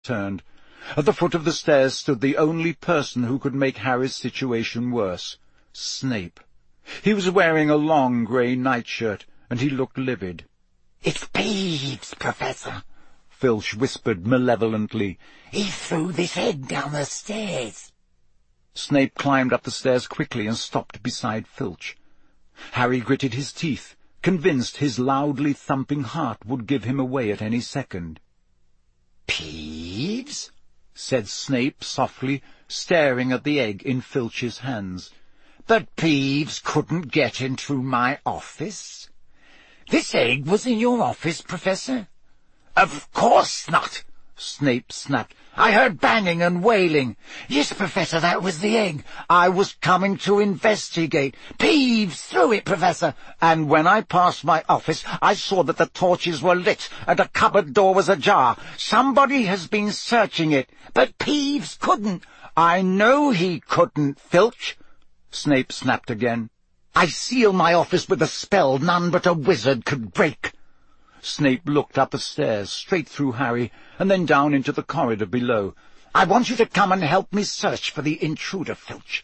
turned. At the foot of the stairs stood the only person who could make Harry's situation worse, Snape. He was wearing a long grey nightshirt, and he looked livid. "It's Peeves, Professor," Filch whispered malevolently. "He threw this egg down the stairs." Snape climbed up the stairs quickly and stopped beside Filch. Harry gritted his teeth, convinced his loudly thumping heart would give him away at any second. "Peeves?" said Snape softly, staring at the egg in Filch's hands. "But Peeves couldn't get into my office. This egg was in your office, Professor?" "Of course not," Snape snapped. "I heard banging and wailing. Yes, Professor, that was the egg. I was coming to investigate. Peeves threw it, Professor, and when I passed my office, I saw that the torches were lit and a cupboard door was ajar. Somebody has been searching it, but Peeves couldn't." "I know he couldn't, Filch," Snape snapped again. "I sealed my office with a spell none but a wizard could break." Snape looked up the stairs, straight through Harry, and then down into the corridor below. "I want you to come and help me search for the intruder, Filch."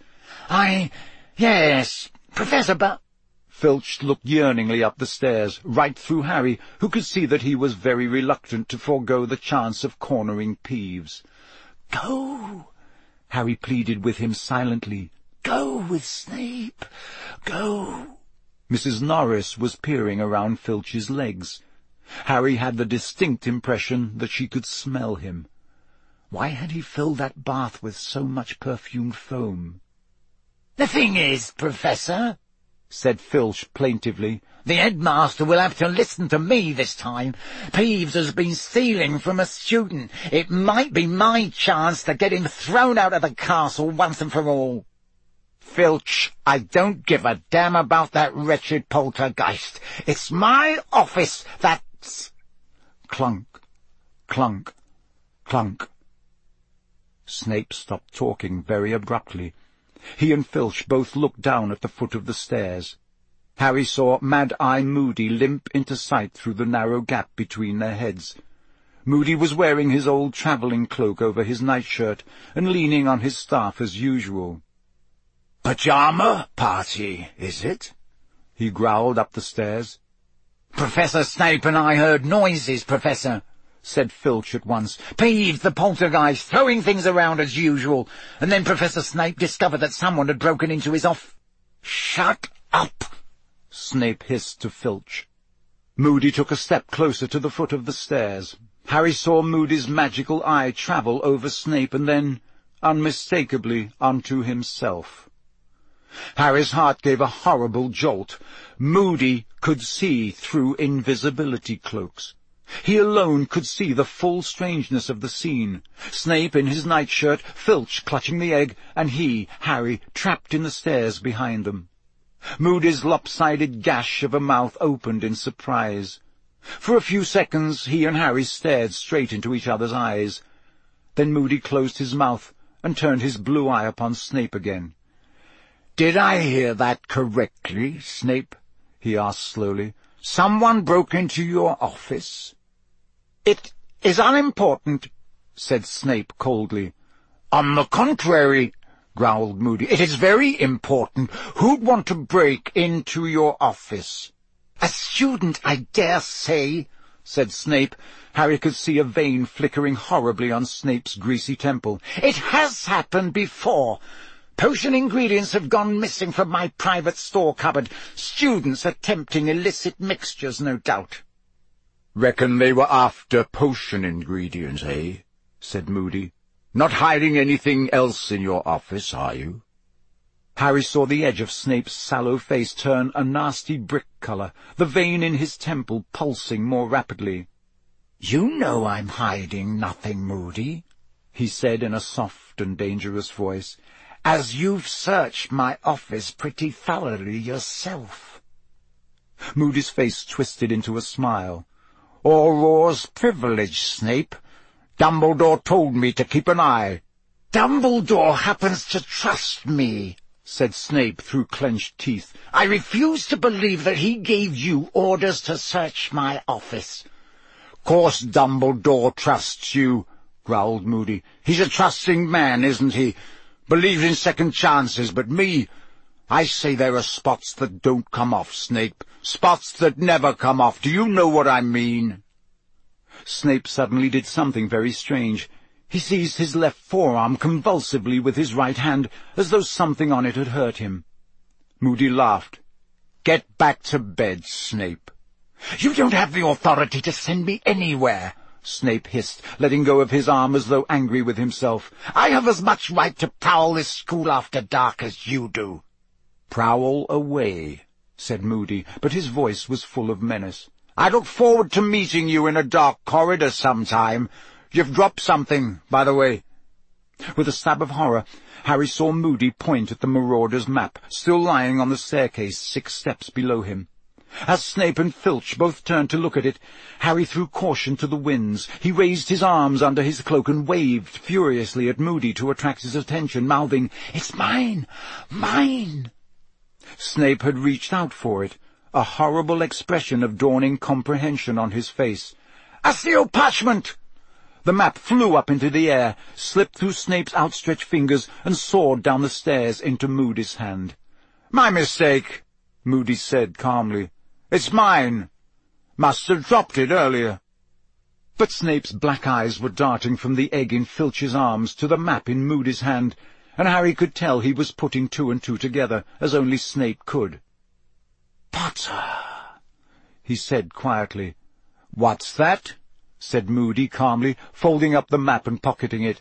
Yes, Professor, but—" Filch looked yearningly up the stairs, right through Harry, who could see that he was very reluctant to forego the chance of cornering Peeves. "Go," Harry pleaded with him silently. "Go with Snape. Go." Mrs. Norris was peering around Filch's legs. Harry had the distinct impression that she could smell him. Why had he filled that bath with so much perfumed foam? "The thing is, Professor," said Filch plaintively, "the headmaster will have to listen to me this time. Peeves has been stealing from a student. It might be my chance to get him thrown out of the castle once and for all." "Filch, I don't give a damn about that wretched poltergeist. It's my office that's—" Clunk, clunk, clunk. Snape stopped talking very abruptly. He and Filch both looked down at the foot of the stairs. Harry saw Mad-Eye Moody limp into sight through the narrow gap between their heads. Moody was wearing his old travelling cloak over his nightshirt and leaning on his staff as usual. "Pyjama party, is it?" he growled up the stairs. "Professor Snape and I heard noises, Professor," said Filch at once. "Peeves, the poltergeist, throwing things around as usual. And then Professor Snape discovered that someone had broken into his off—" "Shut up!" Snape hissed to Filch. Moody took a step closer to the foot of the stairs. Harry saw Moody's magical eye travel over Snape and then, unmistakably, onto himself. Harry's heart gave a horrible jolt. Moody could see through invisibility cloaks. He alone could see the full strangeness of the scene. Snape in his nightshirt, Filch clutching the egg, and he, Harry, trapped in the stairs behind them. Moody's lopsided gash of a mouth opened in surprise. For a few seconds he and Harry stared straight into each other's eyes. Then Moody closed his mouth and turned his blue eye upon Snape again. "Did I hear that correctly, Snape?" he asked slowly. "Someone broke into your office?" "It is unimportant," said Snape coldly. "On the contrary," growled Moody, "it is very important. Who'd want to break into your office?" "A student, I dare say," said Snape. Harry could see a vein flickering horribly on Snape's greasy temple. "It has happened before. Potion ingredients have gone missing from my private store cupboard. Students attempting illicit mixtures, no doubt." "Reckon they were after potion ingredients, eh?" said Moody. "Not hiding anything else in your office, are you?" Harry saw the edge of Snape's sallow face turn a nasty brick colour, the vein in his temple pulsing more rapidly. "You know I'm hiding nothing, Moody," he said in a soft and dangerous voice, "as you've searched my office pretty thoroughly yourself." Moody's face twisted into a smile. "Aurore's privilege, Snape. Dumbledore told me to keep an eye." "Dumbledore happens to trust me," said Snape through clenched teeth. "I refuse to believe that he gave you orders to search my office." "Course Dumbledore trusts you," growled Moody. "He's a trusting man, isn't he? Believes in second chances, but me, I say there are spots that don't come off, Snape. Spots that never come off. Do you know what I mean?" Snape suddenly did something very strange. He seized his left forearm convulsively with his right hand, as though something on it had hurt him. Moody laughed. "Get back to bed, Snape." "You don't have the authority to send me anywhere," Snape hissed, letting go of his arm as though angry with himself. "I have as much right to prowl this school after dark as you do." "Prowl away," said Moody, but his voice was full of menace. "I look forward to meeting you in a dark corridor sometime. You've dropped something, by the way." With a stab of horror, Harry saw Moody point at the Marauder's map, still lying on the staircase 6 steps below him. As Snape and Filch both turned to look at it, Harry threw caution to the winds. He raised his arms under his cloak and waved furiously at Moody to attract his attention, mouthing, "It's mine! Mine!" Snape had reached out for it, a horrible expression of dawning comprehension on his face. "A sealed parchment!" The map flew up into the air, slipped through Snape's outstretched fingers, and soared down the stairs into Moody's hand. "My mistake," Moody said calmly. "It's mine. Must have dropped it earlier." But Snape's black eyes were darting from the egg in Filch's arms to the map in Moody's hand, and Harry could tell he was putting 2 and 2 together, as only Snape could. "Potter," he said quietly. "What's that?" said Moody calmly, folding up the map and pocketing it.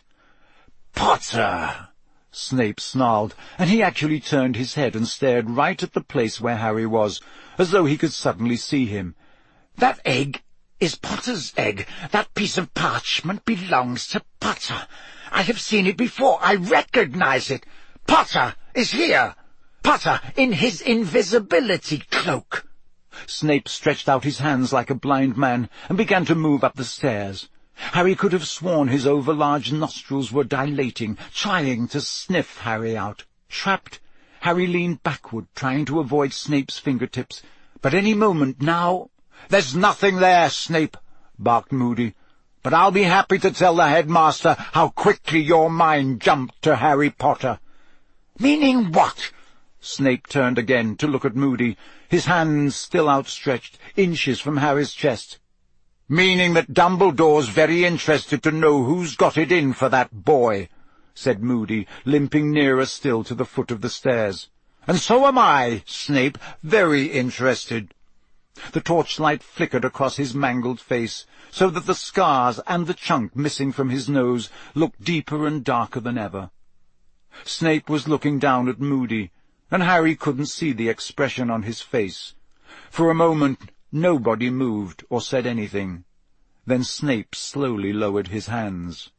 "Potter," Snape snarled, and he actually turned his head and stared right at the place where Harry was, as though he could suddenly see him. "That egg is Potter's egg. That piece of parchment belongs to Potter. I have seen it before. I recognize it. Potter is here. Potter in his invisibility cloak." Snape stretched out his hands like a blind man and began to move up the stairs. Harry could have sworn his overlarge nostrils were dilating, trying to sniff Harry out. Trapped, Harry leaned backward, trying to avoid Snape's fingertips. But any moment now— "There's nothing there, Snape," barked Moody. "But I'll be happy to tell the headmaster how quickly your mind jumped to Harry Potter." "Meaning what?" Snape turned again to look at Moody, his hands still outstretched, inches from Harry's chest. "Meaning that Dumbledore's very interested to know who's got it in for that boy," said Moody, limping nearer still to the foot of the stairs. "And so am I, Snape, very interested." The torchlight flickered across his mangled face, so that the scars and the chunk missing from his nose looked deeper and darker than ever. Snape was looking down at Moody, and Harry couldn't see the expression on his face. For a moment nobody moved or said anything. Then Snape slowly lowered his hands.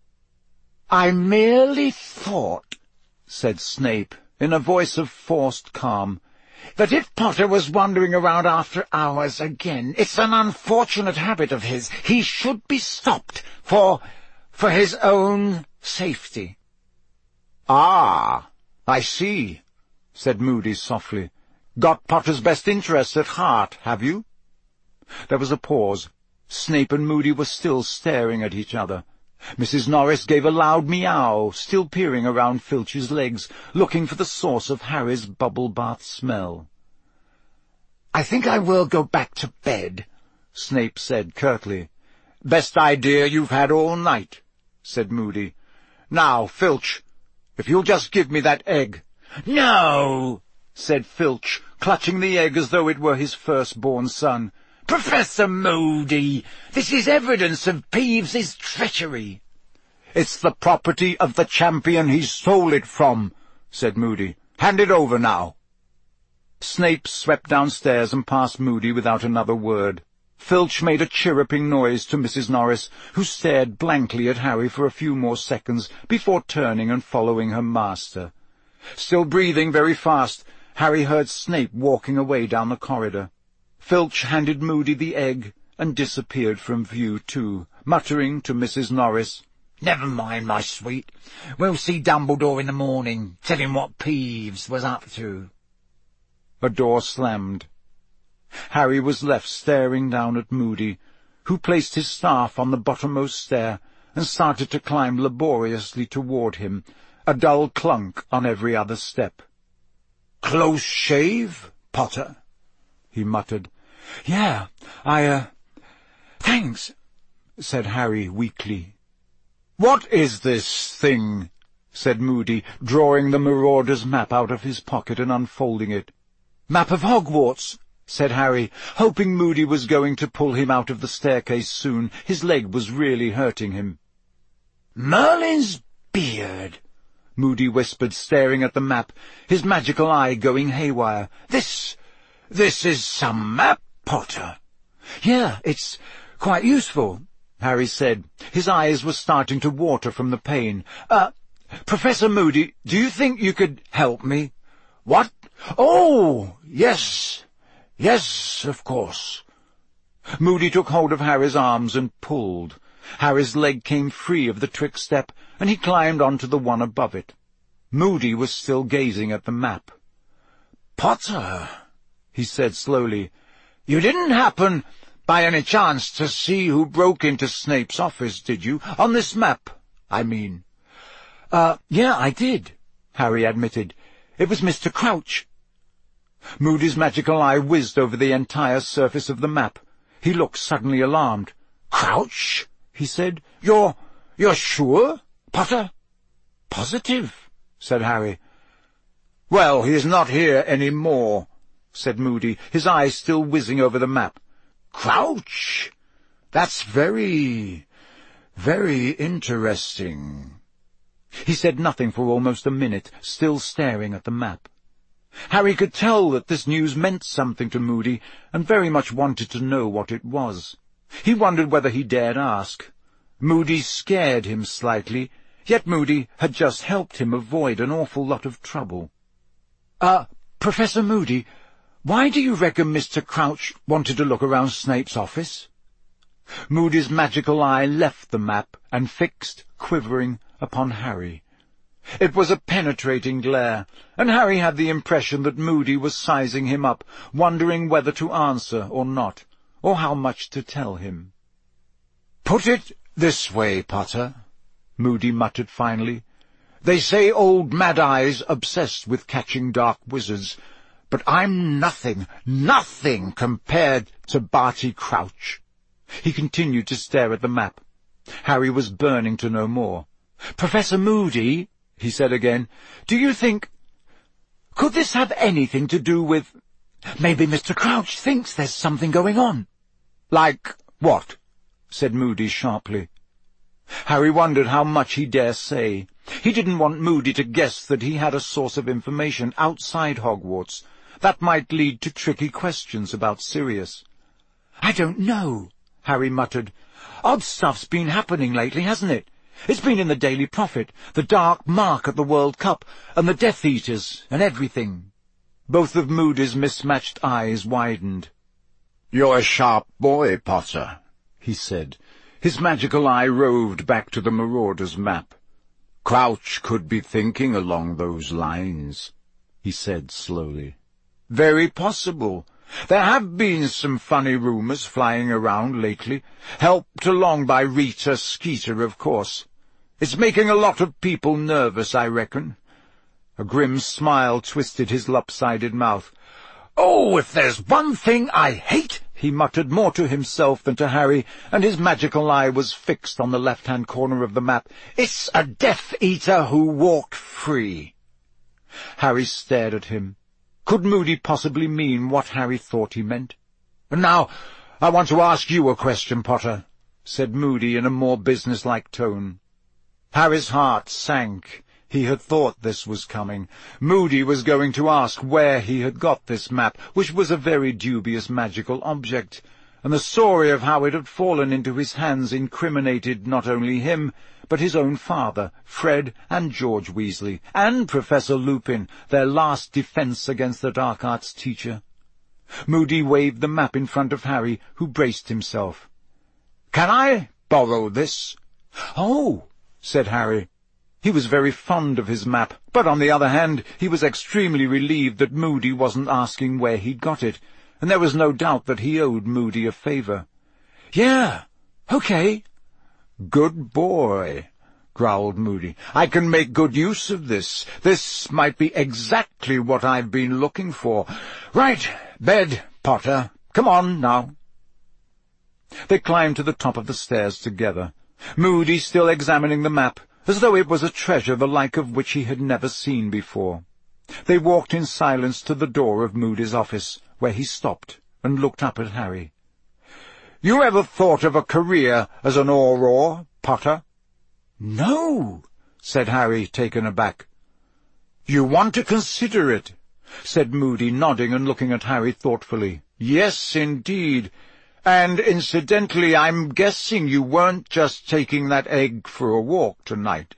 "I merely thought," said Snape, in a voice of forced calm, "that if Potter was wandering around after hours again, it's an unfortunate habit of his. He should be stopped for his own safety." "Ah, I see," said Moody softly. "Got Potter's best interests at heart, have you?" There was a pause. Snape and Moody were still staring at each other. Mrs. Norris gave a loud meow, still peering around Filch's legs, looking for the source of Harry's bubble bath smell. "I think I will go back to bed," Snape said curtly. "Best idea you've had all night," said Moody. "Now, Filch, if you'll just give me that egg." "No," said Filch, clutching the egg as though it were his firstborn son. "Professor Moody, this is evidence of Peeves's treachery." "It's the property of the champion he stole it from," said Moody. "Hand it over now." Snape swept downstairs and past Moody without another word. Filch made a chirruping noise to Mrs. Norris, who stared blankly at Harry for a few more seconds before turning and following her master. Still breathing very fast, Harry heard Snape walking away down the corridor. Filch handed Moody the egg and disappeared from view too, muttering to Mrs. Norris, "Never mind, my sweet. We'll see Dumbledore in the morning, tell him what Peeves was up to." A door slammed. Harry was left staring down at Moody, who placed his staff on the bottommost stair and started to climb laboriously toward him, a dull clunk on every other step. "Close shave, Potter?" he muttered. "Yeah, thanks," said Harry weakly. "What is this thing?" said Moody, drawing the Marauder's map out of his pocket and unfolding it. "Map of Hogwarts," said Harry, hoping Moody was going to pull him out of the staircase soon. His leg was really hurting him. "Merlin's beard," Moody whispered, staring at the map, his magical eye going haywire. This is some map, Potter." "Yeah, it's quite useful," Harry said. His eyes were starting to water from the pain. Professor Moody, do you think you could help me?" "What? Oh, yes, of course." Moody took hold of Harry's arms and pulled. Harry's leg came free of the trick step, and he climbed onto the one above it. Moody was still gazing at the map. "Potter," he said slowly, "you didn't happen, by any chance, to see who broke into Snape's office, did you? On this map, I mean." Yeah, I did," Harry admitted. "It was Mr. Crouch." Moody's magical eye whizzed over the entire surface of the map. He looked suddenly alarmed. "Crouch?" he said. You're sure, Potter?" "Positive," said Harry. "Well, he's not here any more," said Moody, his eyes still whizzing over the map. "Crouch? That's very, very interesting." He said nothing for almost a minute, still staring at the map. Harry could tell that this news meant something to Moody, and very much wanted to know what it was. He wondered whether he dared ask. Moody scared him slightly, yet Moody had just helped him avoid an awful lot of trouble. Professor Moody, why do you reckon Mr. Crouch wanted to look around Snape's office?" Moody's magical eye left the map and fixed, quivering, upon Harry. It was a penetrating glare, and Harry had the impression that Moody was sizing him up, wondering whether to answer or not, or how much to tell him. "Put it this way, Potter," Moody muttered finally. "They say old Mad-Eye's obsessed with catching dark wizards, but I'm nothing compared to Barty Crouch." He continued to stare at the map. Harry was burning to know more. "Professor Moody," he said again, "do you think... could this have anything to do with... maybe Mr. Crouch thinks there's something going on?" "Like what?" said Moody sharply. Harry wondered how much he dare say. He didn't want Moody to guess that he had a source of information outside Hogwarts. That might lead to tricky questions about Sirius. "I don't know," Harry muttered. "Odd stuff's been happening lately, hasn't it? It's been in the Daily Prophet, the Dark Mark at the World Cup, and the Death Eaters, and everything." Both of Moody's mismatched eyes widened. "You're a sharp boy, Potter," he said. His magical eye roved back to the Marauder's map. "Crouch could be thinking along those lines," he said slowly. "Very possible. There have been some funny rumors flying around lately, helped along by Rita Skeeter, of course. It's making a lot of people nervous, I reckon." A grim smile twisted his lopsided mouth. "Oh, if there's one thing I hate," he muttered, more to himself than to Harry, and his magical eye was fixed on the left-hand corner of the map, "it's a Death Eater who walked free." Harry stared at him. Could Moody possibly mean what Harry thought he meant? "Now, I want to ask you a question, Potter," said Moody in a more businesslike tone. Harry's heart sank. He had thought this was coming. Moody was going to ask where he had got this map, which was a very dubious magical object, and the story of how it had fallen into his hands incriminated not only him, but his own father, Fred, and George Weasley, and Professor Lupin, their last defense against the dark arts teacher. Moody waved the map in front of Harry, who braced himself. "Can I borrow this?" "Oh," said Harry. He was very fond of his map, but on the other hand, he was extremely relieved that Moody wasn't asking where he'd got it, and there was no doubt that he owed Moody a favor. "Yeah, okay." "Good boy," growled Moody. "I can make good use of this. This might be exactly what I've been looking for. Right, bed, Potter. Come on, now." They climbed to the top of the stairs together, Moody still examining the map, as though it was a treasure the like of which he had never seen before. They walked in silence to the door of Moody's office, where he stopped and looked up at Harry. "You ever thought of a career as an Auror, Potter?" "No," said Harry, taken aback. "You want to consider it?" said Moody, nodding and looking at Harry thoughtfully. "Yes, indeed. And incidentally, I'm guessing you weren't just taking that egg for a walk tonight."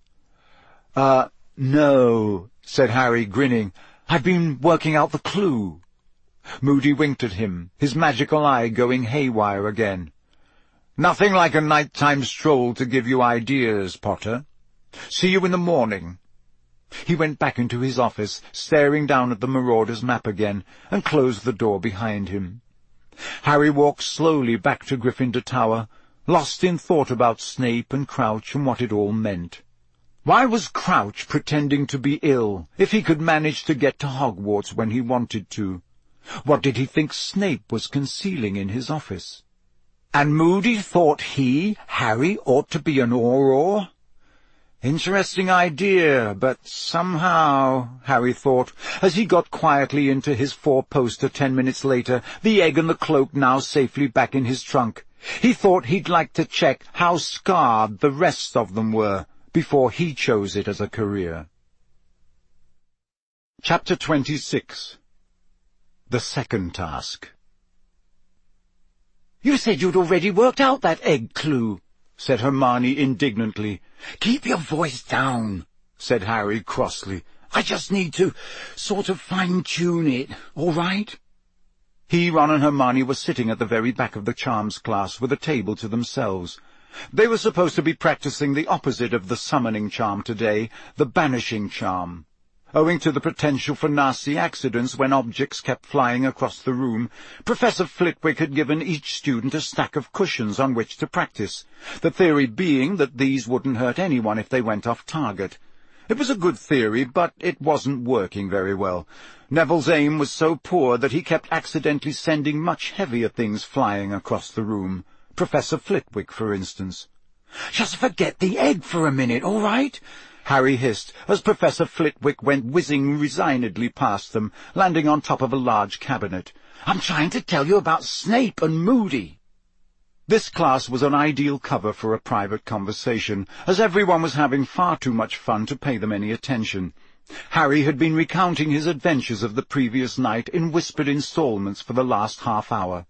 No," said Harry, grinning. "I've been working out the clue." Moody winked at him, his magical eye going haywire again. "Nothing like a nighttime stroll to give you ideas, Potter. See you in the morning." He went back into his office, staring down at the Marauder's map again, and closed the door behind him. Harry walked slowly back to Gryffindor Tower, lost in thought about Snape and Crouch and what it all meant. Why was Crouch pretending to be ill, if he could manage to get to Hogwarts when he wanted to? What did he think Snape was concealing in his office? And Moody thought he, Harry, ought to be an Auror? Interesting idea, but somehow, Harry thought, as he got quietly into his four-poster 10 minutes later, the egg and the cloak now safely back in his trunk, he thought he'd like to check how scarred the rest of them were before he chose it as a career. Chapter 26. The Second Task. "You said you'd already worked out that egg clue," said Hermione indignantly. "Keep your voice down," said Harry crossly. "I just need to sort of fine-tune it, all right?" He, Ron and Hermione were sitting at the very back of the charms class with a table to themselves. They were supposed to be practicing the opposite of the summoning charm today, the banishing charm. Owing to the potential for nasty accidents when objects kept flying across the room, Professor Flitwick had given each student a stack of cushions on which to practice, the theory being that these wouldn't hurt anyone if they went off target. It was a good theory, but it wasn't working very well. Neville's aim was so poor that he kept accidentally sending much heavier things flying across the room. Professor Flitwick, for instance. "Just forget the egg for a minute, all right?" Harry hissed, as Professor Flitwick went whizzing resignedly past them, landing on top of a large cabinet. "I'm trying to tell you about Snape and Moody." This class was an ideal cover for a private conversation, as everyone was having far too much fun to pay them any attention. Harry had been recounting his adventures of the previous night in whispered installments for the last half-hour.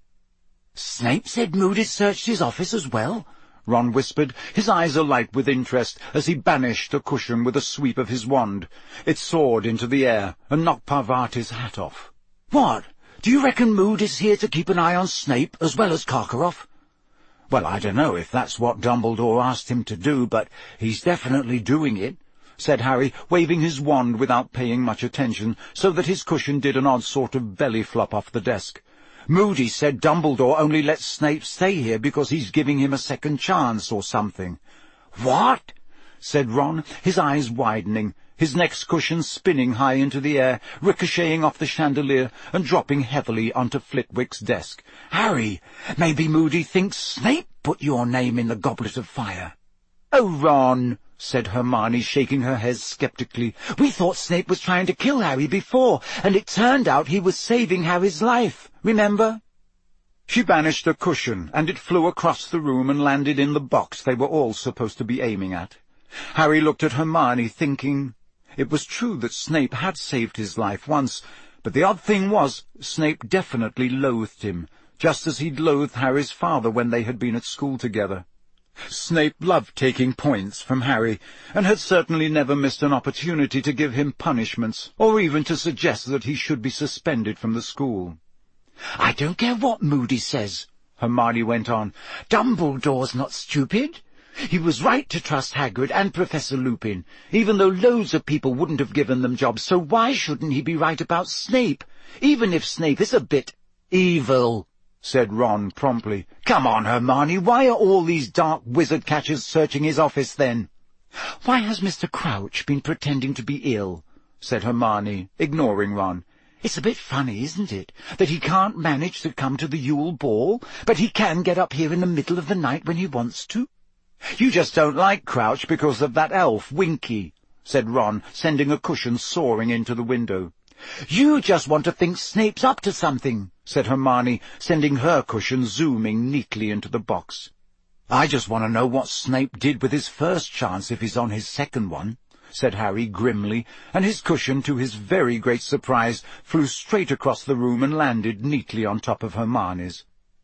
"Snape said Moody searched his office as well?" Ron whispered, his eyes alight with interest, as he banished a cushion with a sweep of his wand. It soared into the air and knocked Parvati's hat off. "What? Do you reckon Moody's here to keep an eye on Snape as well as Karkaroff?" "Well, I don't know if that's what Dumbledore asked him to do, but he's definitely doing it," said Harry, waving his wand without paying much attention, so that his cushion did an odd sort of belly flop off the desk. "Moody said Dumbledore only lets Snape stay here because he's giving him a second chance or something." "What?" said Ron, his eyes widening, his next cushion spinning high into the air, ricocheting off the chandelier and dropping heavily onto Flitwick's desk. "Harry, maybe Moody thinks Snape put your name in the Goblet of Fire." "Oh, Ron," said Hermione, shaking her head sceptically. "We thought Snape was trying to kill Harry before, and it turned out he was saving Harry's life, remember?" She banished a cushion, and it flew across the room and landed in the box they were all supposed to be aiming at. Harry looked at Hermione, thinking. It was true that Snape had saved his life once, but the odd thing was, Snape definitely loathed him, just as he'd loathed Harry's father when they had been at school together. Snape loved taking points from Harry, and had certainly never missed an opportunity to give him punishments, or even to suggest that he should be suspended from the school. "I don't care what Moody says," Hermione went on. "Dumbledore's not stupid. He was right to trust Hagrid and Professor Lupin, even though loads of people wouldn't have given them jobs, so why shouldn't he be right about Snape, even if Snape is a bit evil?" said Ron promptly. "Come on, Hermione, why are all these dark wizard catchers searching his office then?" "Why has Mr. Crouch been pretending to be ill?" said Hermione, ignoring Ron. "It's a bit funny, isn't it, that he can't manage to come to the Yule Ball, but he can get up here in the middle of the night when he wants to?" "You just don't like Crouch because of that elf, Winky," said Ron, sending a cushion soaring into the window. "You just want to think Snape's up to something," said Hermione, sending her cushion zooming neatly into the box. "I just want to know what Snape did with his first chance if he's on his second one," said Harry grimly, and his cushion, to his very great surprise, flew straight across the room and landed neatly on top of Hermione's.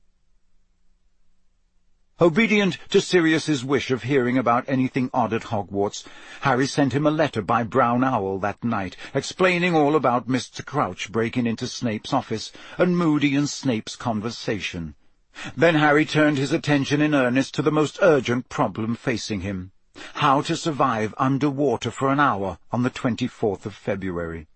Obedient to Sirius's wish of hearing about anything odd at Hogwarts, Harry sent him a letter by Brown Owl that night, explaining all about Mr. Crouch breaking into Snape's office and Moody and Snape's conversation. Then Harry turned his attention in earnest to the most urgent problem facing him: how to survive under water for an hour on the 24th of February.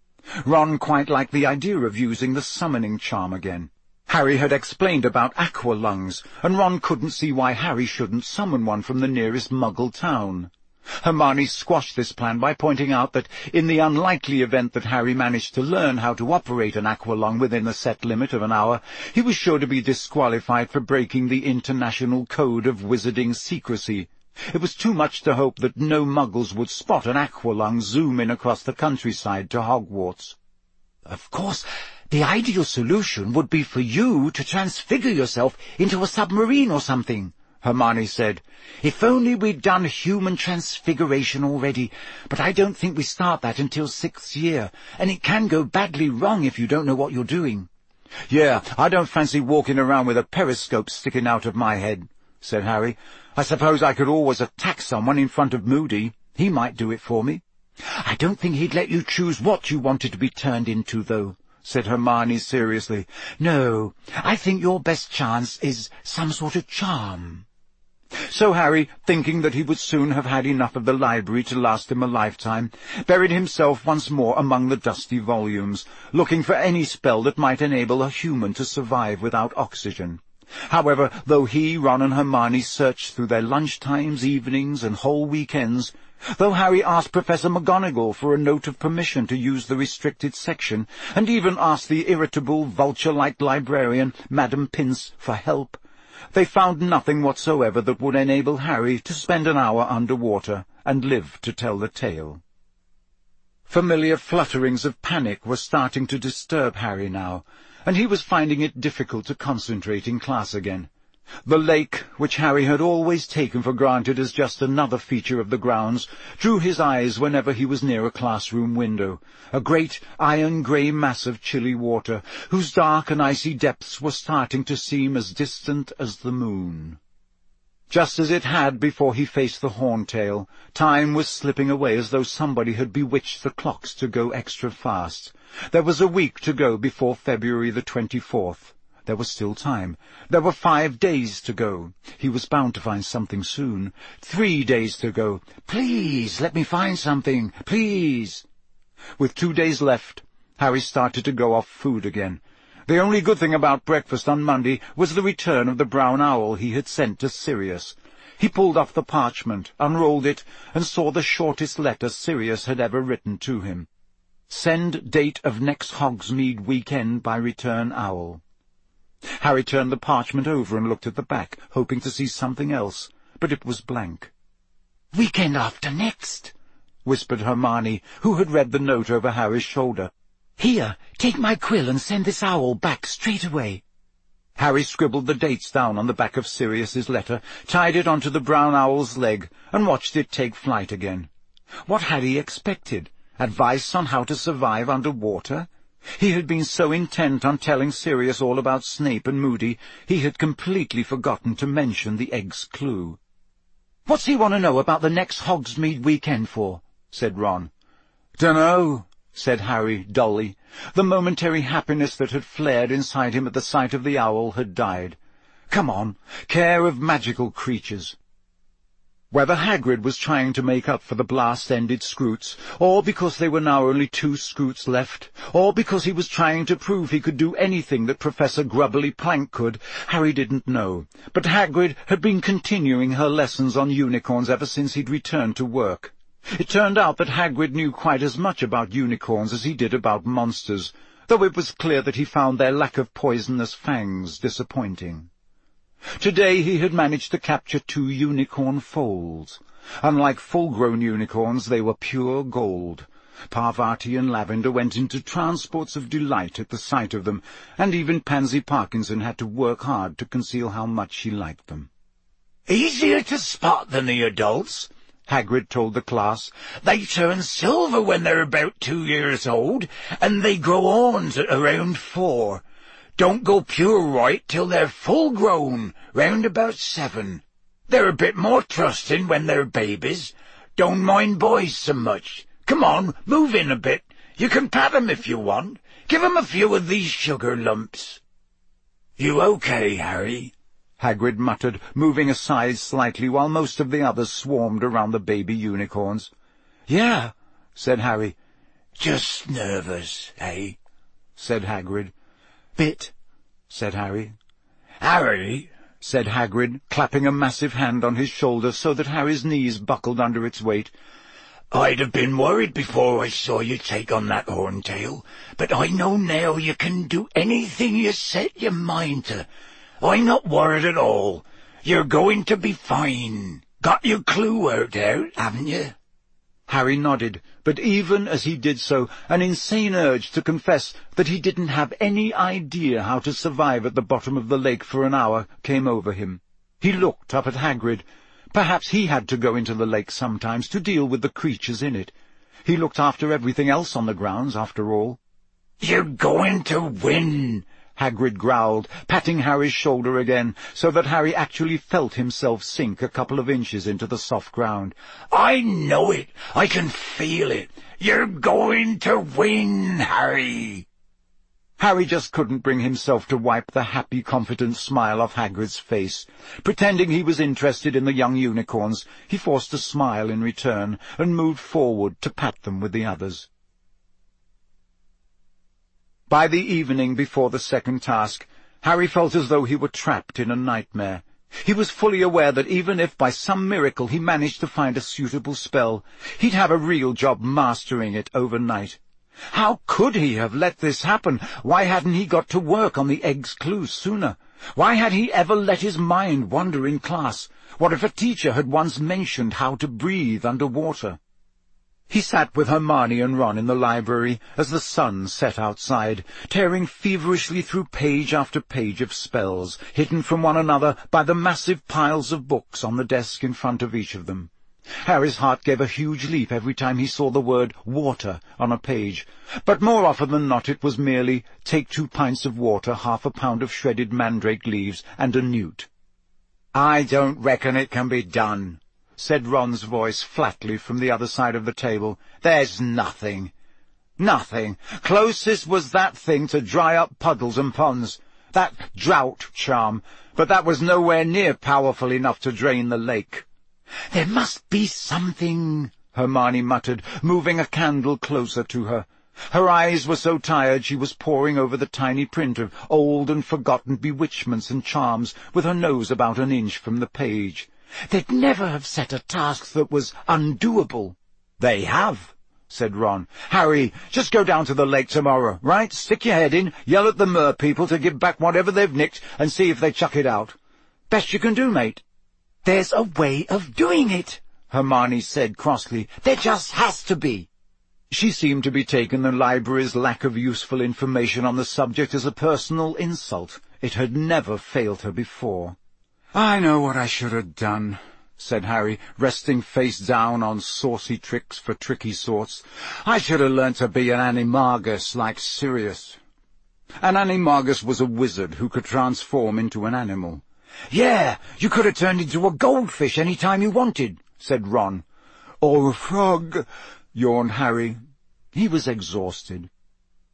Ron quite liked the idea of using the summoning charm again. Harry had explained about aqua lungs, and Ron couldn't see why Harry shouldn't summon one from the nearest Muggle town. Hermione squashed this plan by pointing out that in the unlikely event that Harry managed to learn how to operate an aqua lung within a set limit of an hour, he was sure to be disqualified for breaking the International Code of Wizarding Secrecy. It was too much to hope that no Muggles would spot an aqua lung zoom in across the countryside to Hogwarts. "Of course, the ideal solution would be for you to transfigure yourself into a submarine or something," Hermione said. "If only we'd done human transfiguration already, but I don't think we start that until 6th year, and it can go badly wrong if you don't know what you're doing." "Yeah, I don't fancy walking around with a periscope sticking out of my head," said Harry. "I suppose I could always attack someone in front of Moody. He might do it for me." "I don't think he'd let you choose what you wanted to be turned into, though," said Hermione seriously. "No, I think your best chance is some sort of charm." So Harry, thinking that he would soon have had enough of the library to last him a lifetime, buried himself once more among the dusty volumes, looking for any spell that might enable a human to survive without oxygen. However, though he, Ron and Hermione searched through their lunchtimes, evenings, and whole weekends, though Harry asked Professor McGonagall for a note of permission to use the restricted section, and even asked the irritable, vulture-like librarian, Madame Pince, for help, they found nothing whatsoever that would enable Harry to spend an hour underwater and live to tell the tale. Familiar flutterings of panic were starting to disturb Harry now, and he was finding it difficult to concentrate in class again. The lake, which Harry had always taken for granted as just another feature of the grounds, drew his eyes whenever he was near a classroom window, a great iron-grey mass of chilly water, whose dark and icy depths were starting to seem as distant as the moon. Just as it had before he faced the Horntail, time was slipping away as though somebody had bewitched the clocks to go extra fast. There was a week to go before February the 24th. There was still time. There were 5 days to go. He was bound to find something soon. 3 days to go. "Please, let me find something, please." With 2 days left, Harry started to go off food again. The only good thing about breakfast on Monday was the return of the brown owl he had sent to Sirius. He pulled off the parchment, unrolled it, and saw the shortest letter Sirius had ever written to him. "Send date of next Hogsmeade weekend by return owl." Harry turned the parchment over and looked at the back, hoping to see something else, but it was blank. "Weekend after next," whispered Hermione, who had read the note over Harry's shoulder. "Here, take my quill and send this owl back straight away." Harry scribbled the dates down on the back of Sirius's letter, tied it onto the brown owl's leg, and watched it take flight again. What had he expected? Advice on how to survive under water? He had been so intent on telling Sirius all about Snape and Moody, he had completely forgotten to mention the egg's clue. "What's he want to know about the next Hogsmeade weekend for?" said Ron. "Dunno," said Harry dully. The momentary happiness that had flared inside him at the sight of the owl had died. Come on, care of magical creatures. Whether Hagrid was trying to make up for the blast-ended Scroots, or because there were now only 2 Scroots left, or because he was trying to prove he could do anything that Professor Grubbly Plank could, Harry didn't know. But Hagrid had been continuing her lessons on unicorns ever since he'd returned to work. It turned out that Hagrid knew quite as much about unicorns as he did about monsters, though it was clear that he found their lack of poisonous fangs disappointing. Today he had managed to capture 2 unicorn foals. Unlike full-grown unicorns, they were pure gold. Parvati and Lavender went into transports of delight at the sight of them, and even Pansy Parkinson had to work hard to conceal how much she liked them. "Easier to spot than the adults," Hagrid told the class. "They turn silver when they're about 2 years old, and they grow horns at around 4. Don't go pure white till they're full-grown, round about 7. They're a bit more trusting when they're babies. Don't mind boys so much. Come on, move in a bit. You can pat 'em if you want. Give 'em a few of these sugar lumps." "You okay, Harry?" Hagrid muttered, moving aside slightly while most of the others swarmed around the baby unicorns. "Yeah," said Harry. "Just nervous, eh?" said Hagrid. "Bit," said Harry. "Harry," said Hagrid, clapping a massive hand on his shoulder so that Harry's knees buckled under its weight. "I'd have been worried before I saw you take on that horntail, but I know now you can do anything you set your mind to. I'm not worried at all. You're going to be fine. Got your clue worked out, haven't you?" Harry nodded, but even as he did so, an insane urge to confess that he didn't have any idea how to survive at the bottom of the lake for an hour came over him. He looked up at Hagrid. Perhaps he had to go into the lake sometimes to deal with the creatures in it. He looked after everything else on the grounds, after all. "You're going to win," Hagrid growled, patting Harry's shoulder again, so that Harry actually felt himself sink a couple of inches into the soft ground. "I know it. I can feel it. You're going to win, Harry." Harry just couldn't bring himself to wipe the happy, confident smile off Hagrid's face. Pretending he was interested in the young unicorns, he forced a smile in return, and moved forward to pat them with the others. By the evening before the second task, Harry felt as though he were trapped in a nightmare. He was fully aware that even if by some miracle he managed to find a suitable spell, he'd have a real job mastering it overnight. How could he have let this happen? Why hadn't he got to work on the egg's clue sooner? Why had he ever let his mind wander in class? What if a teacher had once mentioned how to breathe underwater? He sat with Hermione and Ron in the library as the sun set outside, tearing feverishly through page after page of spells, hidden from one another by the massive piles of books on the desk in front of each of them. Harry's heart gave a huge leap every time he saw the word water on a page, but more often than not it was merely take 2 pints of water, half a pound of shredded mandrake leaves, and a newt. "I don't reckon it can be done," said Ron's voice flatly from the other side of the table. "There's nothing. Nothing. Closest was that thing to dry up puddles and ponds, that drought charm, but that was nowhere near powerful enough to drain the lake." "There must be something," Hermione muttered, moving a candle closer to her. Her eyes were so tired she was poring over the tiny print of old and forgotten bewitchments and charms with her nose about an inch from the page. "They'd never have set a task that was undoable." "They have," said Ron. "Harry, just go down to the lake tomorrow, right? Stick your head in, yell at the mer people to give back whatever they've nicked, and see if they chuck it out. Best you can do, mate." "There's a way of doing it," Hermione said crossly. "There just has to be." She seemed to be taking the library's lack of useful information on the subject as a personal insult. It had never failed her before. "I know what I should have done," said Harry, resting face down on saucy tricks for tricky sorts. "I should have learnt to be an animagus like Sirius." An animagus was a wizard who could transform into an animal. "Yeah, you could have turned into a goldfish any time you wanted," said Ron. "Or a frog," yawned Harry. He was exhausted.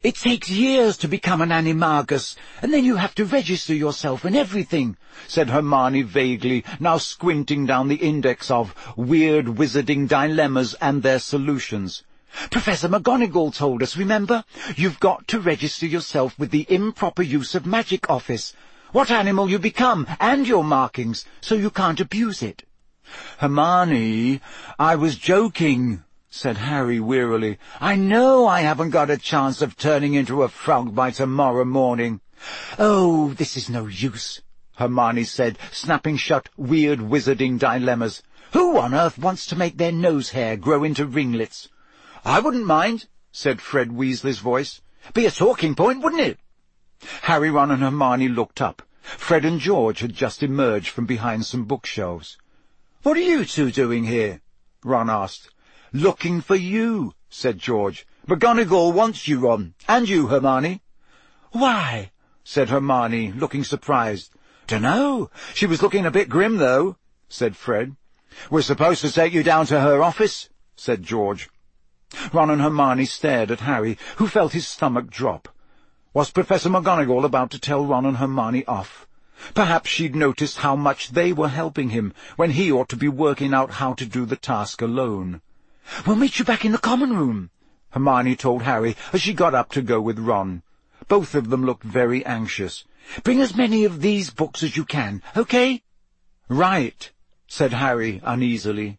It takes years to become an animagus, and then you have to register yourself and everything," said Hermione vaguely, now squinting down the index of weird wizarding dilemmas and their solutions. "Professor McGonagall told us, remember? You've got to register yourself with the improper use of magic office. What animal you become, and your markings, so you can't abuse it." "Hermione, I was joking," said Harry wearily. "I know I haven't got a chance of turning into a frog by tomorrow morning." "Oh, this is no use," Hermione said, snapping shut weird wizarding dilemmas. "Who on earth wants to make their nose hair grow into ringlets?" "I wouldn't mind," said Fred Weasley's voice. "Be a talking point, wouldn't it?" Harry, Ron and Hermione looked up. Fred and George had just emerged from behind some bookshelves. "What are you two doing here?" Ron asked. "Looking for you," said George. "McGonagall wants you, Ron. And you, Hermione." "Why?" said Hermione, looking surprised. "Dunno. She was looking a bit grim, though," said Fred. "We're supposed to take you down to her office," said George. Ron and Hermione stared at Harry, who felt his stomach drop. Was Professor McGonagall about to tell Ron and Hermione off? Perhaps she'd noticed how much they were helping him, when he ought to be working out how to do the task alone. "We'll meet you back in the common room," Hermione told Harry as she got up to go with Ron. Both of them looked very anxious. "Bring as many of these books as you can, okay?" "Right," said Harry uneasily.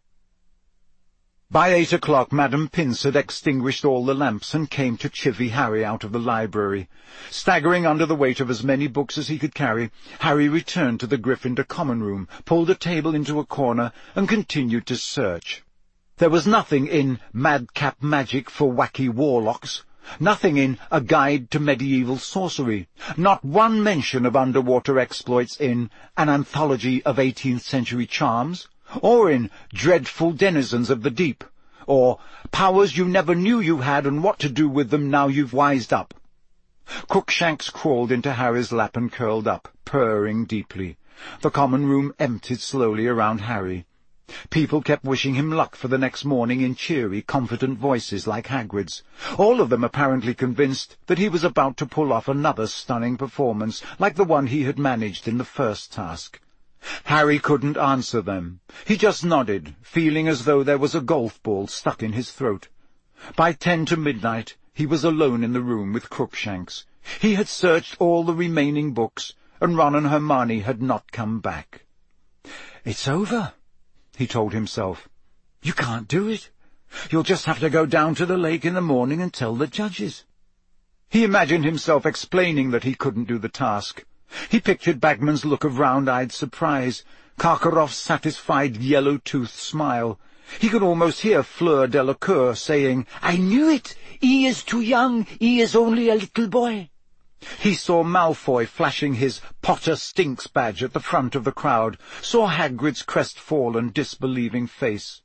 By 8 o'clock Madame Pince had extinguished all the lamps and came to chivvy Harry out of the library. Staggering under the weight of as many books as he could carry, Harry returned to the Gryffindor common room, pulled a table into a corner, and continued to search. There was nothing in Madcap Magic for Wacky Warlocks, nothing in A Guide to Medieval Sorcery, not one mention of underwater exploits in An Anthology of 18th-Century Charms, or in Dreadful Denizens of the Deep, or Powers You Never Knew You Had and What to Do with Them Now You've Wised Up. Crookshanks crawled into Harry's lap and curled up, purring deeply. The common room emptied slowly around Harry. People kept wishing him luck for the next morning in cheery, confident voices like Hagrid's, all of them apparently convinced that he was about to pull off another stunning performance like the one he had managed in the first task. Harry couldn't answer them. He just nodded, feeling as though there was a golf ball stuck in his throat. By 10 to midnight, he was alone in the room with Crookshanks. He had searched all the remaining books, and Ron and Hermione had not come back. "It's over," he told himself. "You can't do it. You'll just have to go down to the lake in the morning and tell the judges." He imagined himself explaining that he couldn't do the task. He pictured Bagman's look of round-eyed surprise, Karkaroff's satisfied yellow-toothed smile. He could almost hear Fleur Delacour saying, "I knew it! He is too young. He is only a little boy." He saw Malfoy flashing his Potter Stinks badge at the front of the crowd, saw Hagrid's crestfallen, disbelieving face.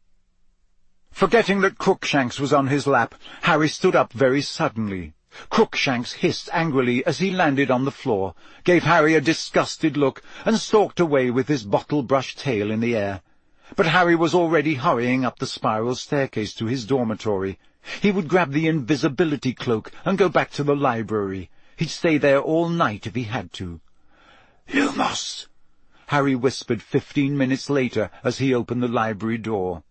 Forgetting that Crookshanks was on his lap, Harry stood up very suddenly. Crookshanks hissed angrily as he landed on the floor, gave Harry a disgusted look, and stalked away with his bottle-brush tail in the air. But Harry was already hurrying up the spiral staircase to his dormitory. He would grab the invisibility cloak and go back to the library. He'd stay there all night if he had to. "Lumos," Harry whispered 15 minutes later as he opened the library door.